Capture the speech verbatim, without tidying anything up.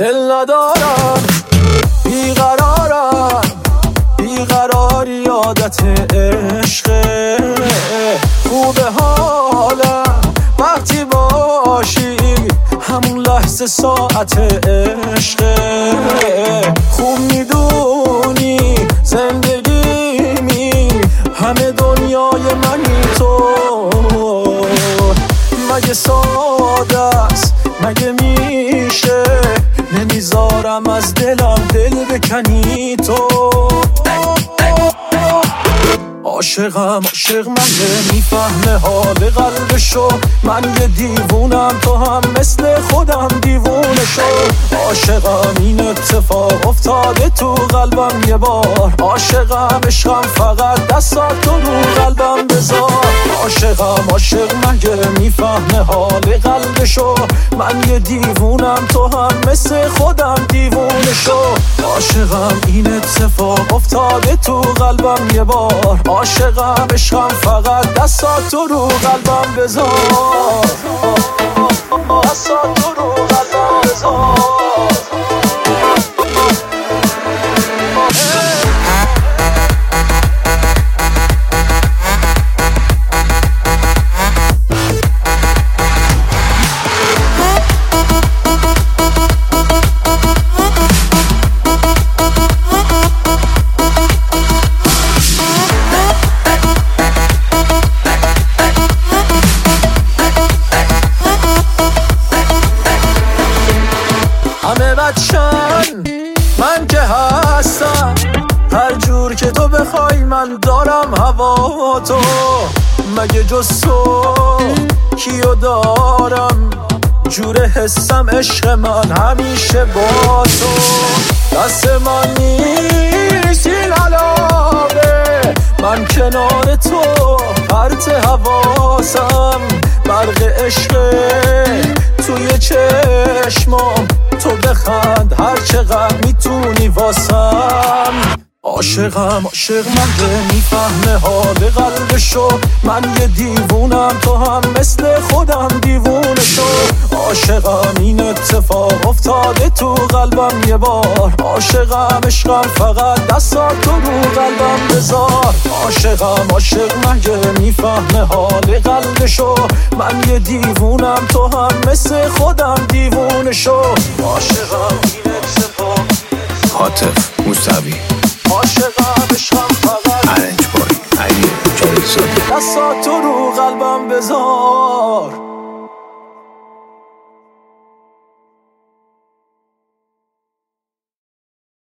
دل ندارم، بیقرارم، بیقراری عادت عشقه. خوبه حالم وقتی باشی، همون لحظه ساعت عشقه. خوب میدونی زندگیمی همه دنیای منی تو. مگه ساده است، مگه میشه نمیذارم از دلم دل بکنی تو. عاشقم عاشق منه، میفهمه حال قلبشو. من یه دیوونم، تو هم مثل خودم دیوونه شو. عاشقم این اتفاق افتاده تو قلبم یه بار. عاشقم عشقم فقط دستات تو رو قلبم بذار. عاشقم عاشق مگه میفهمه حال قلبشو. من یه دیوونم، تو هم مثل خودم دیوونه شو. عاشقم این اتفاق افتاده تو قلبم یه بار. عاشقم عشقم فقط دستات تو رو قلبم بذار. دستات تو رو قلبم بذار. همه بچن من که هستم، هر جور که تو بخوای من دارم هوا تو. مگه جز تو کیو دارم، جور حسم عشق من همیشه با تو. دست من نیست این علاقه، من کنار تو پرت حواسم. برق عشقه توی چشمام، تو بخند هر چقدر میتونی واسم. عاشقم عاشق مگه میفهمه حال قلبشو. من یه دیوونم، تو هم مثل خودم دیوونه شو. عاشقم این اتفاق افتاده تو قلبم یه بار. عاشقم عشقم فقط دستات تو رو قلبم بذار. عاشقم عاشق مگه میفهمه حال قلبشو. من یه دیوونم، تو هم مثل خودم دیوونه شو. عاشقم این اتفاق. عاطف موسوی عاشقم عشقم فقط ارنج بای علی جلیسانی. دستات تو رو قلبم بذار.